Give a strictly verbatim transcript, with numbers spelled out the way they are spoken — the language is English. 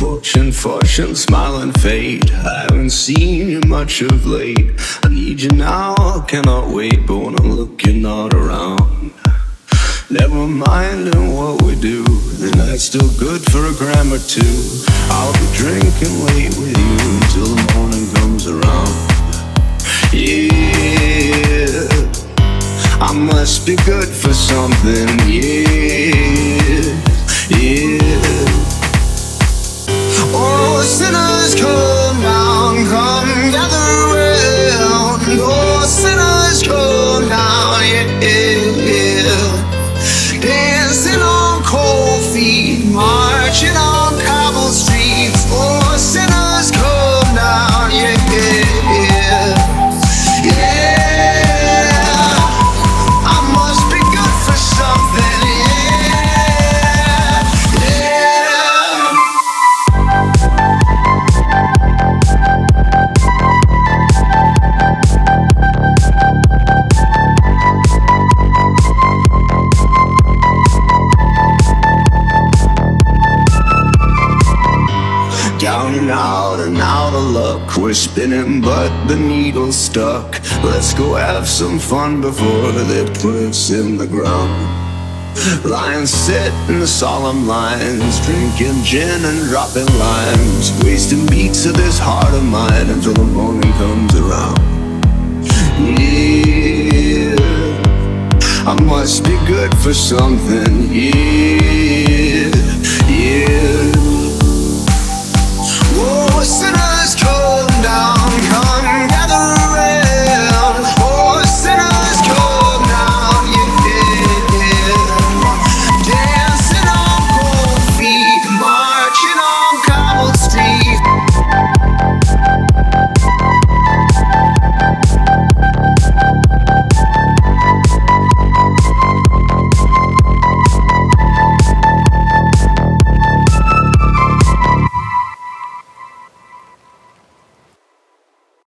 Fortune, fortune, smiling fate. I haven't seen you much of late. I need you now, I cannot wait. But when I'm looking all around, never minding what we do, the night's still good for a gram or two. I'll be drinking late with you until the morning comes around. Yeah, I must be good for something. Yeah, yeah. Oh, sinners, come down, come gather round. Oh, sinners, come down, yeah, yeah. Dancing on cold feet, marching on cobble streets. Oh, sinners, come down, yeah, yeah, yeah. I must be good for something, yeah, yeah. Down and out and out of luck, we're spinning but the needle's stuck. Let's go have some fun before they put us in the ground. Lying sit in the solemn lines, drinking gin and dropping limes, wasting beats of this heart of mine until the morning comes around. Yeah, I must be good for something, yeah.